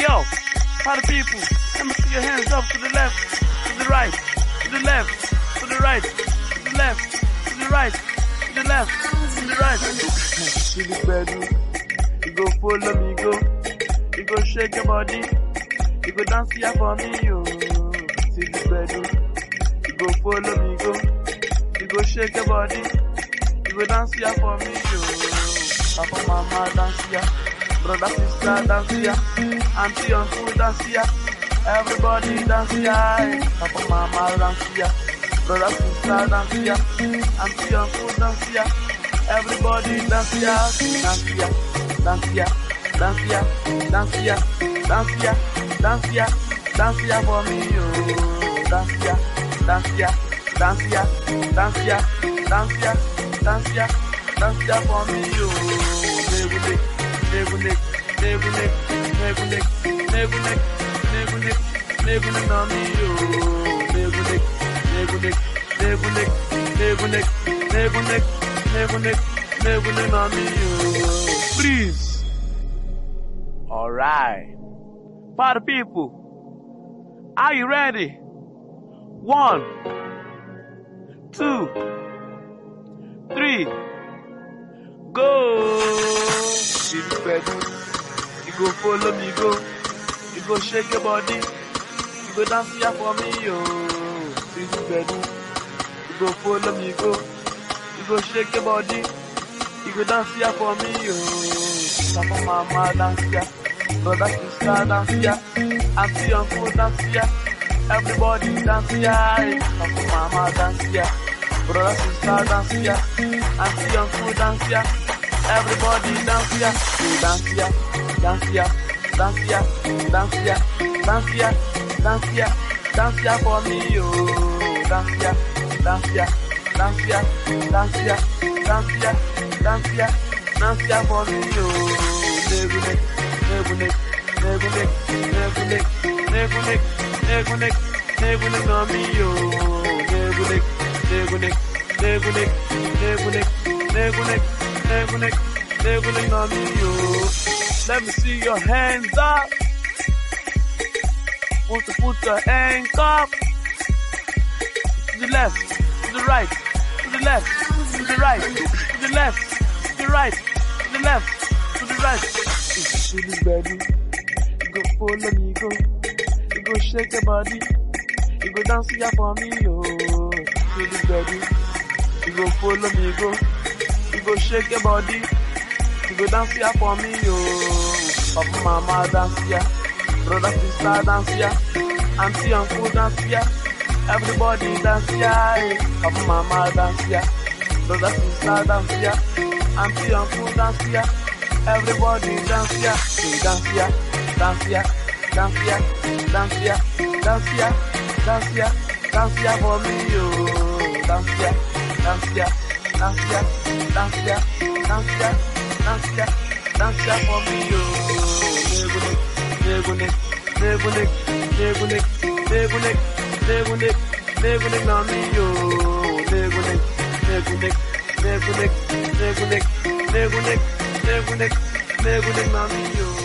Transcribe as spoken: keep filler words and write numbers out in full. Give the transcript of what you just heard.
Yo, party people, let me see your hands up to the left, to the right, to the left, to the right, to the left, to the right, to the left, to the right. See this bedroom, you go follow me, go, you go shake your body, you go dance here for me, yo. See this bedroom, you go follow me, go, you go shake your body, you go dance here for me, yo. Papa, mama, dance here. Brother, sister, dance here. Auntie, uncle, dance here. Everybody dance here. Papa, mama, dance here. Brother, sister, dance here. Auntie, uncle, dance here. Everybody dance here. Dance here, dance here, dance here, dance here, dance here, dance here, dance here for me, yo. Dance here, dance here, dance here, dance here, dance here, dance here, dance here for me, yo. Negunik, negunik, negunik, negunik, negunik, negunik na mi yo. Negunik, negunik, negunik, negunik, negunik, negunik, negunik na mi yo. Please. Alright. Party people, are you ready? One, two, three, go. See this bedroom, you go follow me, go, you go shake your body, you go dance here for me, yo. See this bedroom, you go follow me, go, you go shake your body, you go dance here for me, yo. Papa, mama, dance here, brother, sister, dance here, auntie, uncle, dance here, everybody dance here. Papa, mama, dance here, brother, sister, dance here, auntie, uncle, dance here. Everybody dance here, dance here, dance here, dance here, dance here, dance here, dance here, dance here for me, yo. Dance here, dance here, dance here, dance here, dance here, dance here, dance here for me, yo. Negunik, negunik, negunik, negunik, negunik, negunik, negunik na me, yo. Negunik, negunik, negunik, negunik, negunik. Negunik, negunik na me, yo. Let me see your hands up. Want to put your hands up. To the left, to the right, to the left, to the right, to the left, to the right, to the left, to the right. To this bedroom, you go follow me, go. You go shake your body, you go dance here for me, yo. To this bedroom, you go follow me, go. You go shake your body, you go dance here for me, yo. Papa, mama, dance here. Brother, sister, dance here. Auntie, uncle, dance here. Everybody dance here. Papa, mama, dance here. Brother, sister, dance here. Auntie, uncle, dance here. Everybody dance here. So dance here, dance here, dance here, dance here, dance here, dance here, dance here for me, yo. Dance here, dance here. Dance here, dance here, dance here, dance here, dance here for me, yo. Negunik, negunik, negunik, negunik, negunik, negunik, negunik na me, yo. Negunik, negunik, negunik, negunik, negunik, negunik, negunik na me, yo.